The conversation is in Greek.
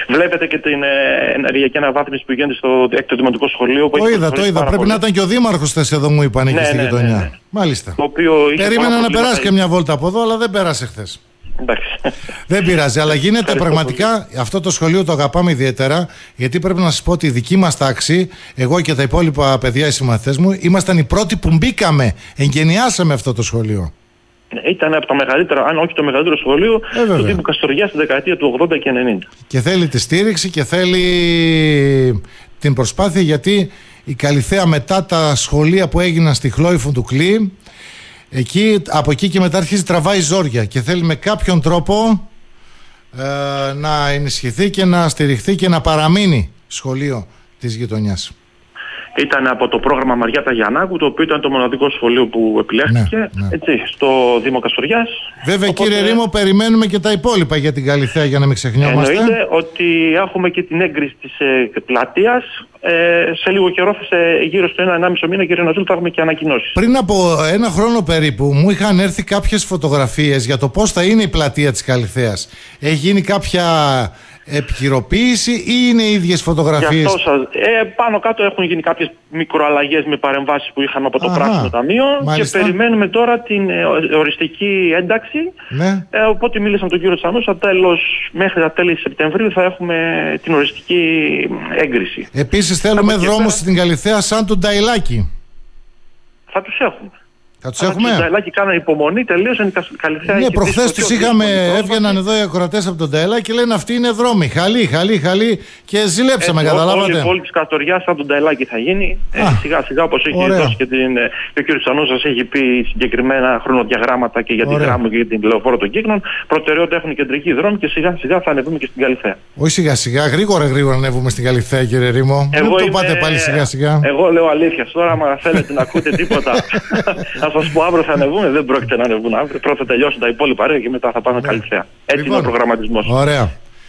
Βλέπετε και την ενεργειακή αναβάθμιση που γίνεται στο έκτο δημοτικό σχολείο. Το είδα. Πρέπει να ήταν και ο δήμαρχος χθες εδώ, μου είπαν, εκεί στη γειτονιά. Ναι. Μάλιστα. Περίμενα να περάσει και μια βόλτα από εδώ, αλλά δεν πέρασε χθες. Δεν πειράζει, αλλά γίνεται πραγματικά. Αυτό το σχολείο το αγαπάμε ιδιαίτερα, γιατί πρέπει να σας πω ότι η δική μας τάξη, εγώ και τα υπόλοιπα παιδιά, οι συμμαθητές μου, ήμασταν οι πρώτοι που μπήκαμε, εγκαινιάσαμε αυτό το σχολείο. Ήταν από τα μεγαλύτερα, αν όχι το μεγαλύτερο σχολείο του τύπου Καστοριά στη δεκαετία του 80 και 90. Και θέλει τη στήριξη και θέλει την προσπάθεια, γιατί η Καλιθέα μετά τα σχολεία που έγιναν στη Χλόηφο του Κλή, από εκεί και μετά αρχίζει τραβάει ζόρια και θέλει με κάποιον τρόπο να ενισχυθεί και να στηριχθεί και να παραμείνει σχολείο της γειτονιάς. Ήταν από το πρόγραμμα Μαριάτα Γιαννάκου, το οποίο ήταν το μοναδικό σχολείο που επιλέχθηκε έτσι, στο Δήμο Καστοριάς. Βέβαια, οπότε, κύριε Ρήμο, περιμένουμε και τα υπόλοιπα για την Καλιθέα, για να μην ξεχνιόμαστε. Εννοείται ότι έχουμε και την έγκριση της πλατείας. Σε λίγο καιρό, γύρω στο 1,5 μήνα, κύριε Ναζούλ, θα έχουμε και ανακοινώσεις. Πριν από ένα χρόνο περίπου, μου είχαν έρθει κάποιες φωτογραφίες για το πώς θα είναι η πλατεία της Καλιθέας. Έχει γίνει κάποια επικαιροποίηση ή είναι οι ίδιες φωτογραφίες? Πάνω κάτω έχουν γίνει κάποιες μικροαλλαγές με παρεμβάσεις που είχαμε από το Πράσινο Ταμείο. Μάλιστα. Και περιμένουμε τώρα την οριστική ένταξη. Ναι. Οπότε μίλησα με τον κύριο Τσανούσα, μέχρι τα τέλη Σεπτεμβρίου θα έχουμε την οριστική έγκριση. Επίσης θέλουμε δρόμους στην Καλιθέα σαν τον Νταϊλάκη. Θα τους έχουμε. Θα τους έχουμε. Τον Νταϊλάκη κάνανε υπομονή, τελείωσαν η Καλιθέα. Ναι, προχθές τους είχαμε, έβγαιναν εδώ οι ακροατές από τον Νταϊλάκη και λένε αυτοί είναι δρόμοι. Χαλί και ζηλέψαμε, καταλάβατε. Όλη η πόλη της Καστοριάς σαν τον Νταϊλάκη θα γίνει. Σιγά σιγά, όπως έχει δώσει και ο κ. Τσανούσας έχει πει συγκεκριμένα χρονοδιαγράμματα και για την Γράμμο και για την Λεωφόρο των Κύκνων. Προτεραιότητα έχουν οι κεντρικοί δρόμοι και σιγά σιγά θα ανεβούμε και στην Καλιθέα. Όχι σιγά σιγά, γρήγορα ανεβούμε στην Καλιθέα, κύριε Ρήμο. Μην το πάτε πάλι σιγά σιγά. Εγώ λέω αλήθεια. Τώρα, άμα θέλετε να ακούτε τίποτα, θα σας πω αύριο θα ανεβούμε. Δεν πρόκειται να ανεβούν αύριο. Πρώτα τελειώσουν τα υπόλοιπα και μετά θα πάμε Καλιθέα. Έτσι είναι ο προγραμματισμός. Ωραία.